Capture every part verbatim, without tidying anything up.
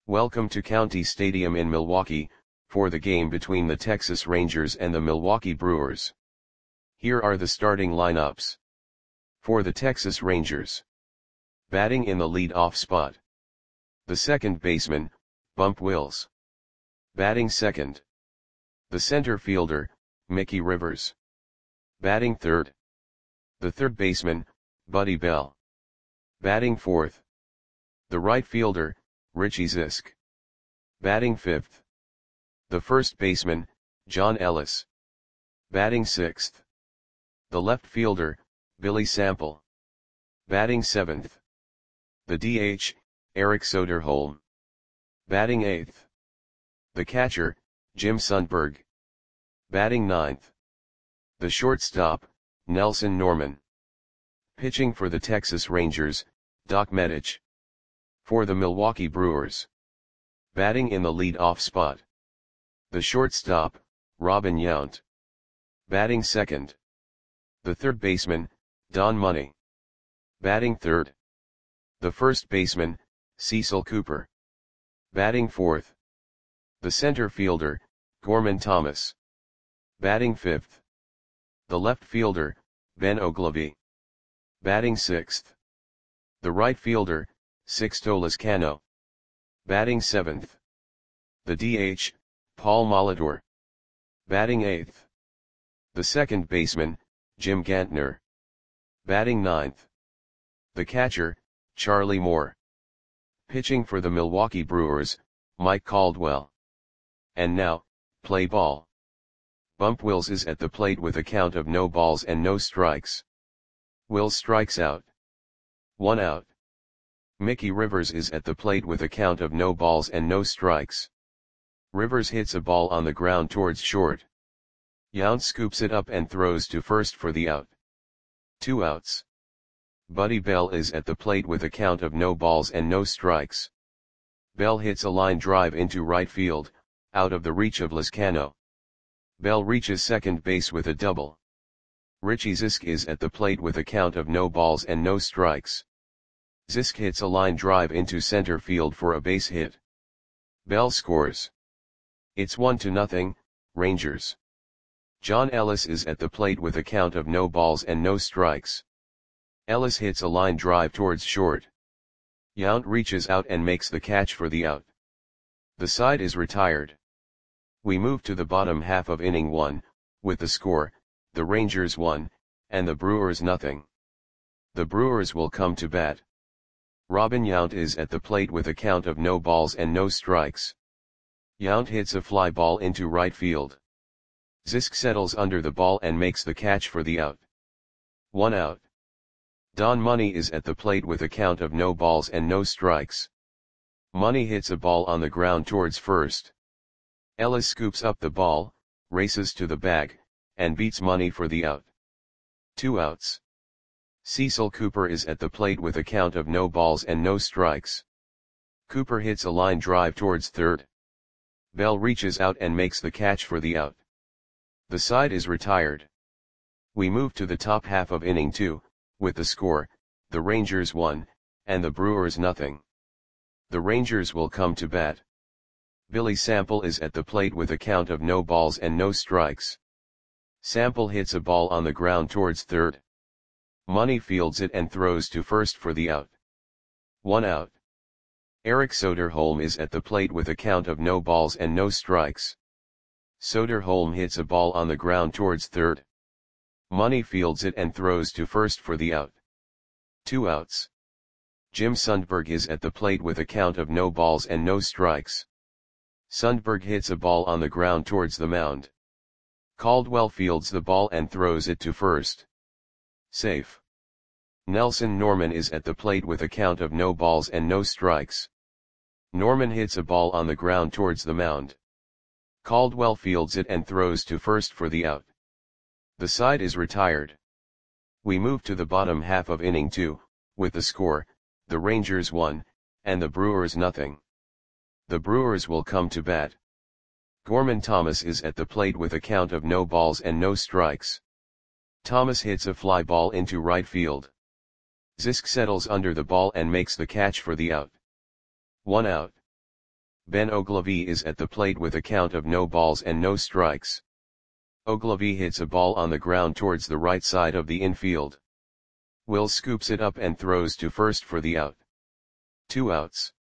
Welcome to County Stadium in Milwaukee, for the game between the Texas Rangers and the Milwaukee Brewers. Here are the starting lineups. For the Texas Rangers. Batting in the lead-off spot. The second baseman, Bump Wills. Batting second. The center fielder, Mickey Rivers. Batting third. The third baseman, Buddy Bell. Batting fourth. The right fielder, Richie Zisk. Batting fifth. The first baseman, John Ellis. Batting sixth. The left fielder, Billy Sample. Batting seventh. The D H, Eric Soderholm. Batting eighth. The catcher, Jim Sundberg. Batting ninth. The shortstop, Nelson Norman. Pitching for the Texas Rangers, Doc Medich. For the Milwaukee Brewers. Batting in the lead-off spot. The shortstop, Robin Yount. Batting second. The third baseman, Don Money. Batting third. The first baseman, Cecil Cooper. Batting fourth. The center fielder, Gorman Thomas. Batting fifth. The left fielder, Ben Oglivie. Batting sixth. The right fielder, Sixto Lizcano. Batting seventh. The D H, Paul Molitor. Batting eighth. The second baseman, Jim Gantner. Batting ninth. The catcher, Charlie Moore. Pitching for the Milwaukee Brewers, Mike Caldwell. And now, play ball. Bump Wills is at the plate with a count of no balls and no strikes. Wills strikes out. One out. Mickey Rivers is at the plate with a count of no balls and no strikes. Rivers hits a ball on the ground towards short. Yount scoops it up and throws to first for the out. Two outs. Buddy Bell is at the plate with a count of no balls and no strikes. Bell hits a line drive into right field, out of the reach of Lizcano. Bell reaches second base with a double. Richie Zisk is at the plate with a count of no balls and no strikes. Zisk hits a line drive into center field for a base hit. Bell scores. It's one to nothing, Rangers. John Ellis is at the plate with a count of no balls and no strikes. Ellis hits a line drive towards short. Yount reaches out and makes the catch for the out. The side is retired. We move to the bottom half of inning one, with the score, the Rangers one, and the Brewers nothing. The Brewers will come to bat. Robin Yount is at the plate with a count of no balls and no strikes. Yount hits a fly ball into right field. Zisk settles under the ball and makes the catch for the out. One out. Don Money is at the plate with a count of no balls and no strikes. Money hits a ball on the ground towards first. Ellis scoops up the ball, races to the bag, and beats Money for the out. Two outs. Cecil Cooper is at the plate with a count of no balls and no strikes. Cooper hits a line drive towards third. Bell reaches out and makes the catch for the out. The side is retired. We move to the top half of inning two, with the score, the Rangers one, and the Brewers nothing. The Rangers will come to bat. Billy Sample is at the plate with a count of no balls and no strikes. Sample hits a ball on the ground towards third. Money fields it and throws to first for the out. One out. Eric Soderholm is at the plate with a count of no balls and no strikes. Soderholm hits a ball on the ground towards third. Money fields it and throws to first for the out. Two outs. Jim Sundberg is at the plate with a count of no balls and no strikes. Sundberg hits a ball on the ground towards the mound. Caldwell fields the ball and throws it to first. Safe. Nelson Norman is at the plate with a count of no balls and no strikes. Norman hits a ball on the ground towards the mound. Caldwell fields it and throws to first for the out. The side is retired. We move to the bottom half of inning two, with the score, the Rangers one, and the Brewers nothing. The Brewers will come to bat. Gorman Thomas is at the plate with a count of no balls and no strikes. Thomas hits a fly ball into right field. Zisk settles under the ball and makes the catch for the out. One out. Ben Ogilvy is at the plate with a count of no balls and no strikes. Ogilvy hits a ball on the ground towards the right side of the infield. Wills scoops it up and throws to first for the out. Two outs.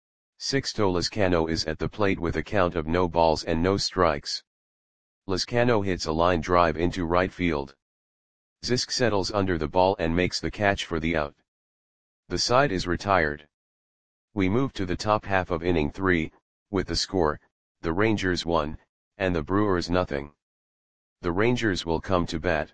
Sixto Lezcano is at the plate with a count of no balls and no strikes. Lezcano hits a line drive into right field. Zisk settles under the ball and makes the catch for the out. The side is retired. We move to the top half of inning three, with the score, the Rangers one, and the Brewers nothing. The Rangers will come to bat.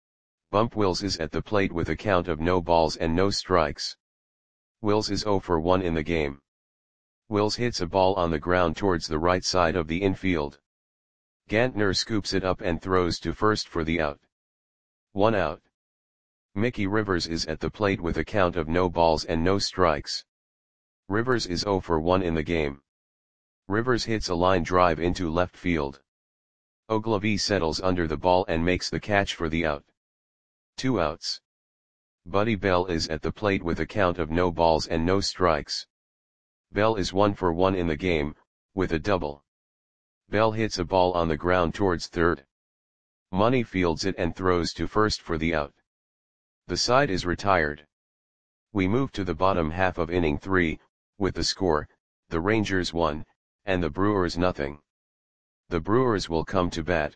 Bump Wills is at the plate with a count of no balls and no strikes. Wills is oh for one in the game. Wills hits a ball on the ground towards the right side of the infield. Gantner scoops it up and throws to first for the out. One out. Mickey Rivers is at the plate with a count of no balls and no strikes. Rivers is oh for one in the game. Rivers hits a line drive into left field. Ogilvy settles under the ball and makes the catch for the out. Two outs. Buddy Bell is at the plate with a count of no balls and no strikes. Bell is one for one in the game, with a double. Bell hits a ball on the ground towards third. Money fields it and throws to first for the out. The side is retired. We move to the bottom half of inning three, with the score, the Rangers one, and the Brewers nothing. The Brewers will come to bat.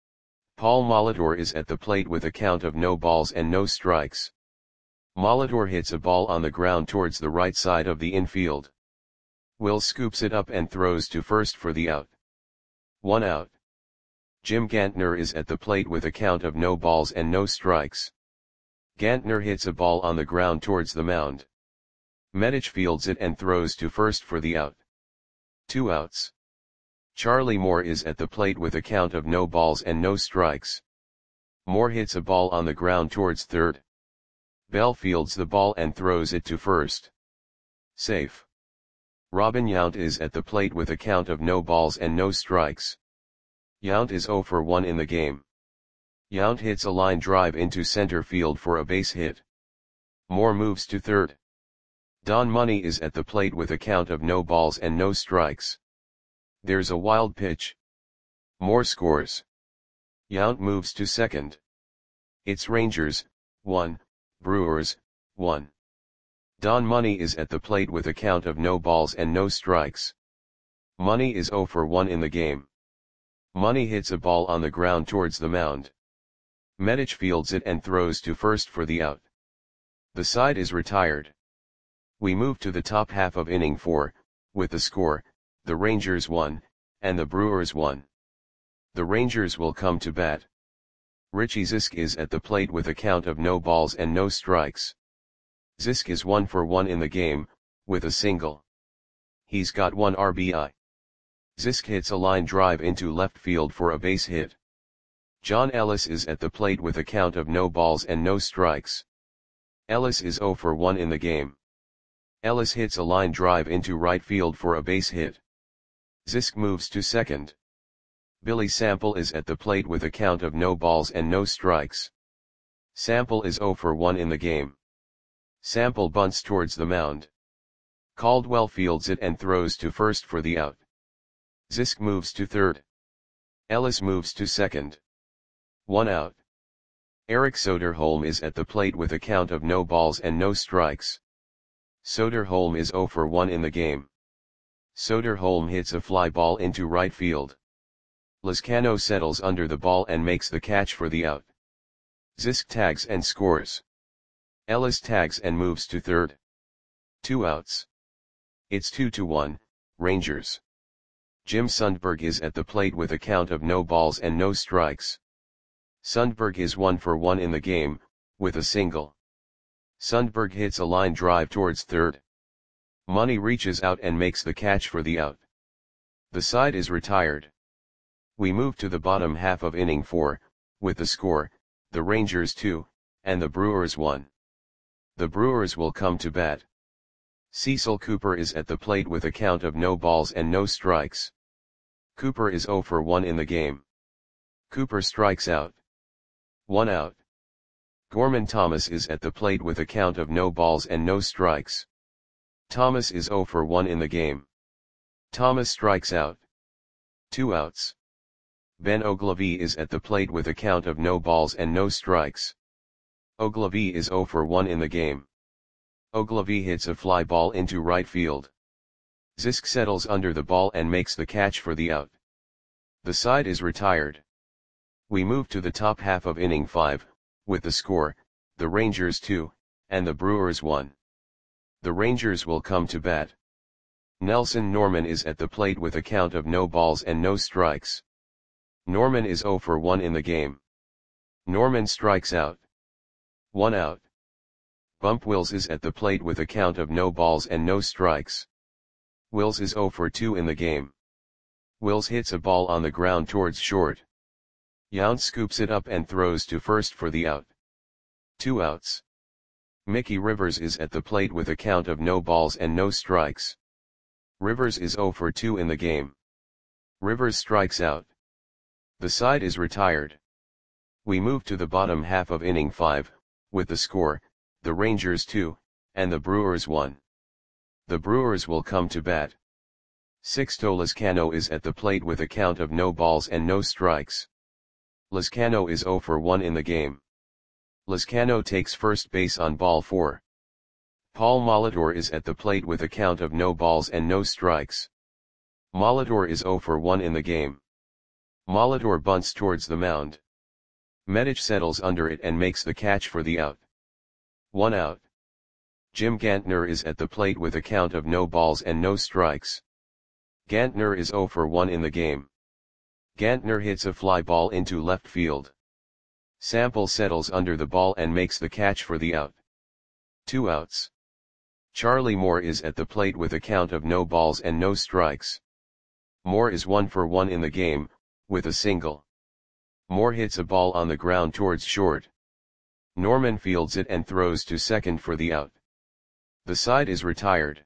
Paul Molitor is at the plate with a count of no balls and no strikes. Molitor hits a ball on the ground towards the right side of the infield. Wills scoops it up and throws to first for the out. One out. Jim Gantner is at the plate with a count of no balls and no strikes. Gantner hits a ball on the ground towards the mound. Medich fields it and throws to first for the out. Two outs. Charlie Moore is at the plate with a count of no balls and no strikes. Moore hits a ball on the ground towards third. Bell fields the ball and throws it to first. Safe. Robin Yount is at the plate with a count of no balls and no strikes. Yount is oh for one in the game. Yount hits a line drive into center field for a base hit. Moore moves to third. Don Money is at the plate with a count of no balls and no strikes. There's a wild pitch. Moore scores. Yount moves to second. It's Rangers, one, Brewers, one. Don Money is at the plate with a count of no balls and no strikes. Money is oh for one in the game. Money hits a ball on the ground towards the mound. Medich fields it and throws to first for the out. The side is retired. We move to the top half of inning four, with the score, the Rangers one, and the Brewers one. The Rangers will come to bat. Richie Zisk is at the plate with a count of no balls and no strikes. Zisk is one for one in the game, with a single. He's got one R B I. Zisk hits a line drive into left field for a base hit. John Ellis is at the plate with a count of no balls and no strikes. Ellis is oh for one in the game. Ellis hits a line drive into right field for a base hit. Zisk moves to second. Billy Sample is at the plate with a count of no balls and no strikes. Sample is oh for one in the game. Sample bunts towards the mound. Caldwell fields it and throws to first for the out. Zisk moves to third. Ellis moves to second. One out. Eric Soderholm is at the plate with a count of no balls and no strikes. Soderholm is oh for one in the game. Soderholm hits a fly ball into right field. Lezcano settles under the ball and makes the catch for the out. Zisk tags and scores. Ellis tags and moves to third. Two outs. It's two to one, Rangers. Jim Sundberg is at the plate with a count of no balls and no strikes. Sundberg is one for one in the game, with a single. Sundberg hits a line drive towards third. Money reaches out and makes the catch for the out. The side is retired. We move to the bottom half of inning four, with the score, the Rangers two, and the Brewers one. The Brewers will come to bat. Cecil Cooper is at the plate with a count of no balls and no strikes. Cooper is oh for one in the game. Cooper strikes out. One out. Gorman Thomas is at the plate with a count of no balls and no strikes. Thomas is oh for one in the game. Thomas strikes out. Two outs. Ben Ogilvy is at the plate with a count of no balls and no strikes. Ogilvy is zero for one in the game. Ogilvy hits a fly ball into right field. Zisk settles under the ball and makes the catch for the out. The side is retired. We move to the top half of inning five, with the score, the Rangers two, and the Brewers one. The Rangers will come to bat. Nelson Norman is at the plate with a count of no balls and no strikes. Norman is zero for one in the game. Norman strikes out. One out. Bump Wills is at the plate with a count of no balls and no strikes. Wills is zero for two in the game. Wills hits a ball on the ground towards short. Yount scoops it up and throws to first for the out. Two outs. Mickey Rivers is at the plate with a count of no balls and no strikes. Rivers is zero for two in the game. Rivers strikes out. The side is retired. We move to the bottom half of inning five, with the score, the Rangers two, and the Brewers one. The Brewers will come to bat. Sixto Lezcano is at the plate with a count of no balls and no strikes. Lezcano is zero for one in the game. Lezcano takes first base on ball four. Paul Molitor is at the plate with a count of no balls and no strikes. Molitor is zero for one in the game. Molitor bunts towards the mound. Medich settles under it and makes the catch for the out. One out. Jim Gantner is at the plate with a count of no balls and no strikes. Gantner is zero for one in the game. Gantner hits a fly ball into left field. Sample settles under the ball and makes the catch for the out. Two outs. Charlie Moore is at the plate with a count of no balls and no strikes. Moore is one for one in the game, with a single. Moore hits a ball on the ground towards short. Norman fields it and throws to second for the out. The side is retired.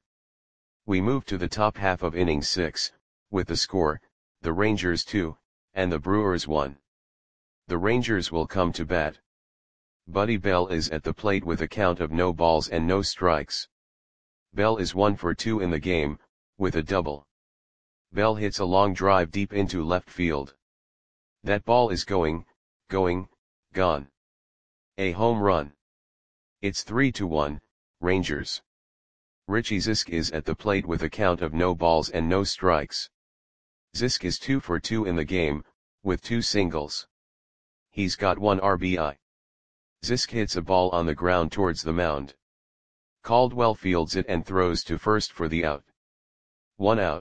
We move to the top half of inning six, with the score, the Rangers two, and the Brewers one. The Rangers will come to bat. Buddy Bell is at the plate with a count of no balls and no strikes. Bell is one for two in the game, with a double. Bell hits a long drive deep into left field. That ball is going, going, gone. A home run. It's three to one, Rangers. Richie Zisk is at the plate with a count of no balls and no strikes. Zisk is two for two in the game, with two singles. He's got one R B I. Zisk hits a ball on the ground towards the mound. Caldwell fields it and throws to first for the out. One out.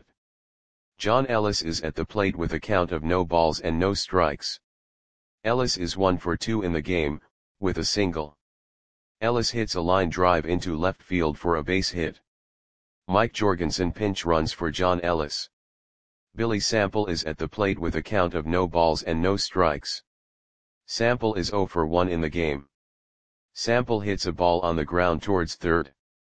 John Ellis is at the plate with a count of no balls and no strikes. Ellis is one for two in the game, with a single. Ellis hits a line drive into left field for a base hit. Mike Jorgensen pinch runs for John Ellis. Billy Sample is at the plate with a count of no balls and no strikes. Sample is zero for one in the game. Sample hits a ball on the ground towards third.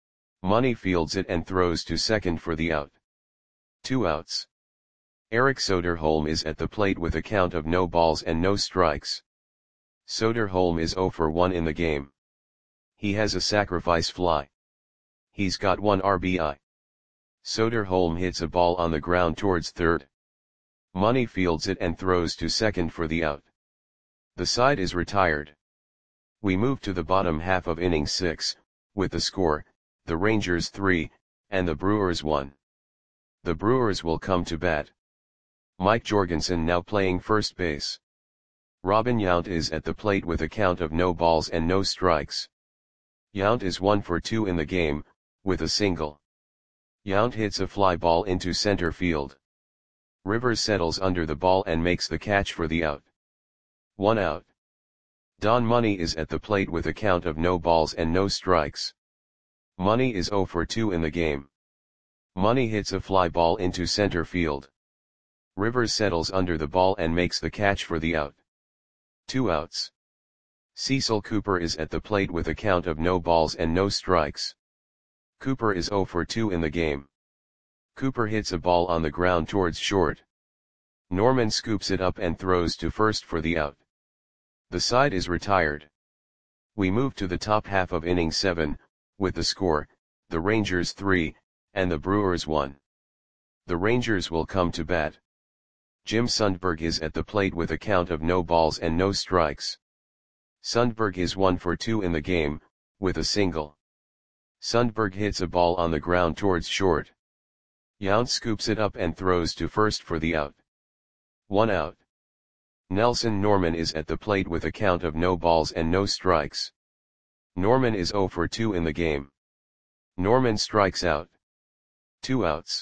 Money fields it and throws to second for the out. Two outs. Eric Soderholm is at the plate with a count of no balls and no strikes. Soderholm is zero for one in the game. He has a sacrifice fly. He's got one R B I. Soderholm hits a ball on the ground towards third. Money fields it and throws to second for the out. The side is retired. We move to the bottom half of inning six, with the score, the Rangers three, and the Brewers one. The Brewers will come to bat. Mike Jorgensen now playing first base. Robin Yount is at the plate with a count of no balls and no strikes. Yount is one for two in the game, with a single. Yount hits a fly ball into center field. Rivers settles under the ball and makes the catch for the out. One out. Don Money is at the plate with a count of no balls and no strikes. Money is zero for two in the game. Money hits a fly ball into center field. Rivers settles under the ball and makes the catch for the out. Two outs. Cecil Cooper is at the plate with a count of no balls and no strikes. Cooper is zero for two in the game. Cooper hits a ball on the ground towards short. Norman scoops it up and throws to first for the out. The side is retired. We move to the top half of inning seven, with the score, the Rangers three, and the Brewers one. The Rangers will come to bat. Jim Sundberg is at the plate with a count of no balls and no strikes. Sundberg is one for two in the game, with a single. Sundberg hits a ball on the ground towards short. Yount scoops it up and throws to first for the out. One out. Nelson Norman is at the plate with a count of no balls and no strikes. Norman is zero for two in the game. Norman strikes out. Two outs.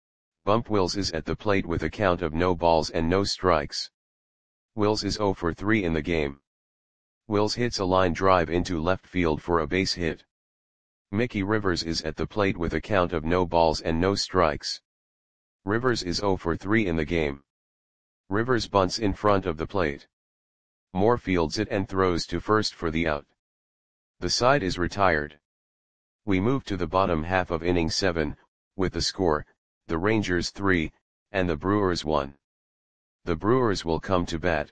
Bump Wills is at the plate with a count of no balls and no strikes. Wills is zero for three in the game. Wills hits a line drive into left field for a base hit. Mickey Rivers is at the plate with a count of no balls and no strikes. Rivers is zero for three in the game. Rivers bunts in front of the plate. Moore fields it and throws to first for the out. The side is retired. We move to the bottom half of inning seven, with the score, the Rangers three, and the Brewers one. The Brewers will come to bat.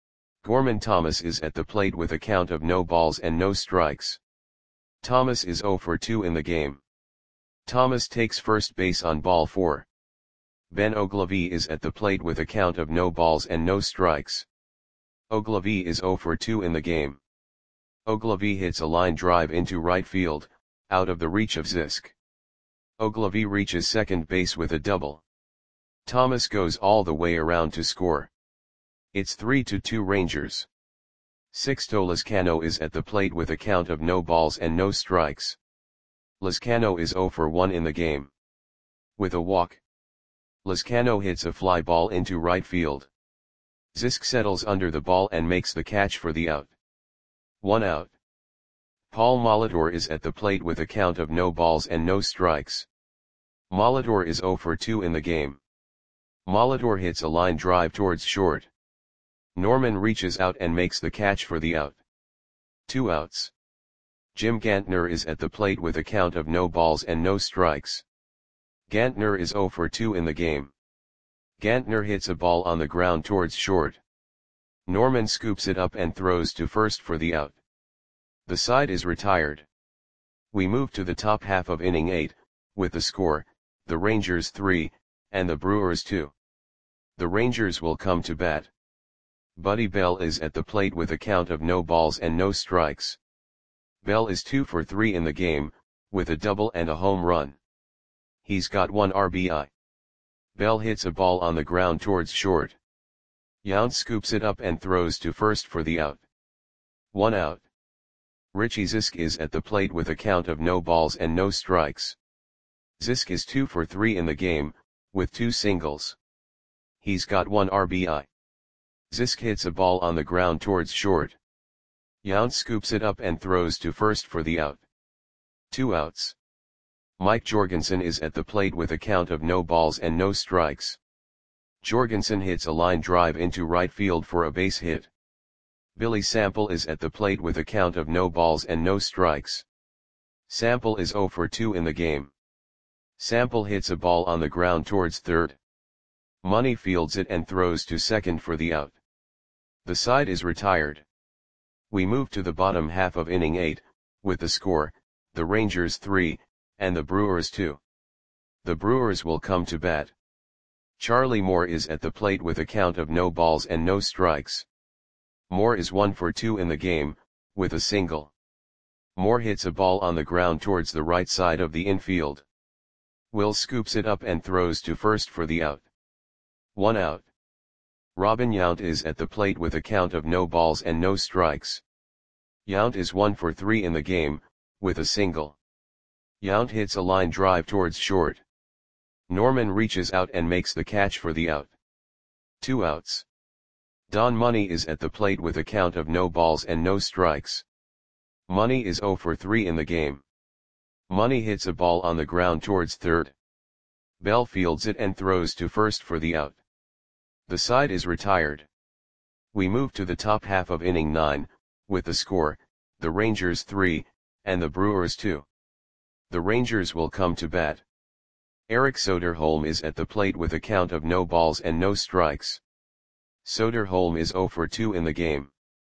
Gorman Thomas is at the plate with a count of no balls and no strikes. Thomas is zero for two in the game. Thomas takes first base on ball four. Ben Ogilvie is at the plate with a count of no balls and no strikes. Ogilvie is zero for two in the game. Ogilvie hits a line drive into right field, out of the reach of Zisk. Ogilvie reaches second base with a double. Thomas goes all the way around to score. It's three to two Rangers. Sixto Lezcano is at the plate with a count of no balls and no strikes. Lezcano is zero for one in the game. With a walk, Lezcano hits a fly ball into right field. Zisk settles under the ball and makes the catch for the out. One out. Paul Molitor is at the plate with a count of no balls and no strikes. Molitor is zero for two in the game. Molitor hits a line drive towards short. Norman reaches out and makes the catch for the out. Two outs. Jim Gantner is at the plate with a count of no balls and no strikes. Gantner is zero for two in the game. Gantner hits a ball on the ground towards short. Norman scoops it up and throws to first for the out. The side is retired. We move to the top half of inning eight, with the score, the Rangers three, and the Brewers two. The Rangers will come to bat. Buddy Bell is at the plate with a count of no balls and no strikes. Bell is two for three in the game, with a double and a home run. He's got one R B I. Bell hits a ball on the ground towards short. Yount scoops it up and throws to first for the out. One out. Richie Zisk is at the plate with a count of no balls and no strikes. Zisk is two for three in the game, with two singles. He's got one R B I. Zisk hits a ball on the ground towards short. Yount scoops it up and throws to first for the out. Two outs. Mike Jorgensen is at the plate with a count of no balls and no strikes. Jorgensen hits a line drive into right field for a base hit. Billy Sample is at the plate with a count of no balls and no strikes. Sample is zero for two in the game. Sample hits a ball on the ground towards third. Money fields it and throws to second for the out. The side is retired. We move to the bottom half of inning eight, with the score, the Rangers three, and the Brewers two. The Brewers will come to bat. Charlie Moore is at the plate with a count of no balls and no strikes. Moore is one for two in the game, with a single. Moore hits a ball on the ground towards the right side of the infield. Will scoops it up and throws to first for the out. One out. Robin Yount is at the plate with a count of no balls and no strikes. Yount is one for three in the game, with a single. Yount hits a line drive towards short. Norman reaches out and makes the catch for the out. Two outs. Don Money is at the plate with a count of no balls and no strikes. Money is zero for three in the game. Money hits a ball on the ground towards third. Bell fields it and throws to first for the out. The side is retired. We move to the top half of inning nine, with the score, the Rangers three, and the Brewers two. The Rangers will come to bat. Eric Soderholm is at the plate with a count of no balls and no strikes. Soderholm is zero for two in the game.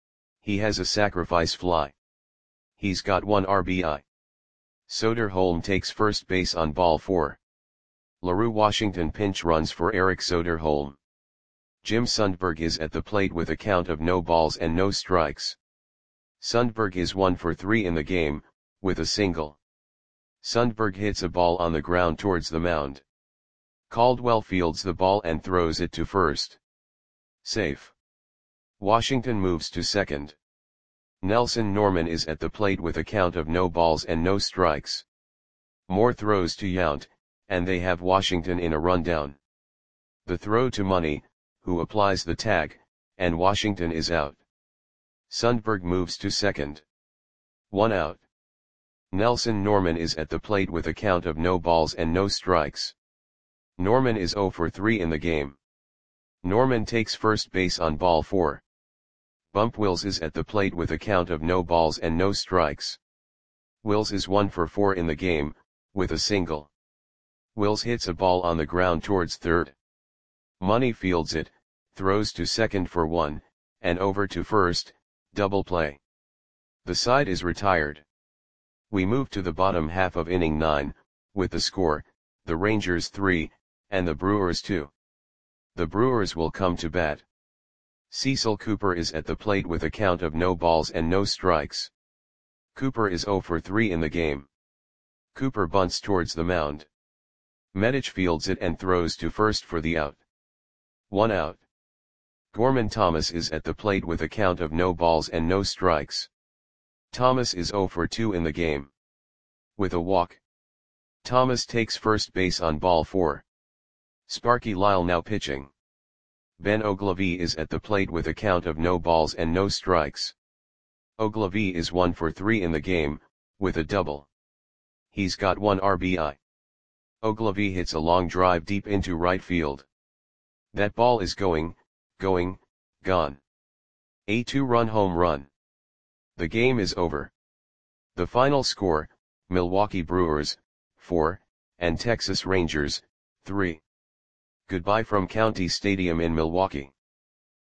He has a sacrifice fly. He's got one R B I. Soderholm takes first base on ball four. LaRue Washington pinch runs for Eric Soderholm. Jim Sundberg is at the plate with a count of no balls and no strikes. Sundberg is one for three in the game, with a single. Sundberg hits a ball on the ground towards the mound. Caldwell fields the ball and throws it to first. Safe. Washington moves to second. Nelson Norman is at the plate with a count of no balls and no strikes. Moore throws to Yount, and they have Washington in a rundown. The throw to Money, who applies the tag, and Washington is out. Sundberg moves to second. One out. Nelson Norman is at the plate with a count of no balls and no strikes. Norman is zero for three in the game. Norman takes first base on ball four. Bump Wills is at the plate with a count of no balls and no strikes. Wills is one for four in the game, with a single. Wills hits a ball on the ground towards third. Money fields it, throws to second for one, and over to first, double play. The side is retired. We move to the bottom half of inning nine, with the score, the Rangers three, and the Brewers two. The Brewers will come to bat. Cecil Cooper is at the plate with a count of no balls and no strikes. Cooper is zero for three in the game. Cooper bunts towards the mound. Medich fields it and throws to first for the out. One out. Gorman Thomas is at the plate with a count of no balls and no strikes. Thomas is zero for two in the game. With a walk. Thomas takes first base on ball four. Sparky Lyle now pitching. Ben Ogilvie is at the plate with a count of no balls and no strikes. Ogilvie is one for three in the game, with a double. He's got one R B I. Ogilvie hits a long drive deep into right field. That ball is going, going, gone. A two-run home run. The game is over. The final score, Milwaukee Brewers, four, and Texas Rangers, three. Goodbye from County Stadium in Milwaukee.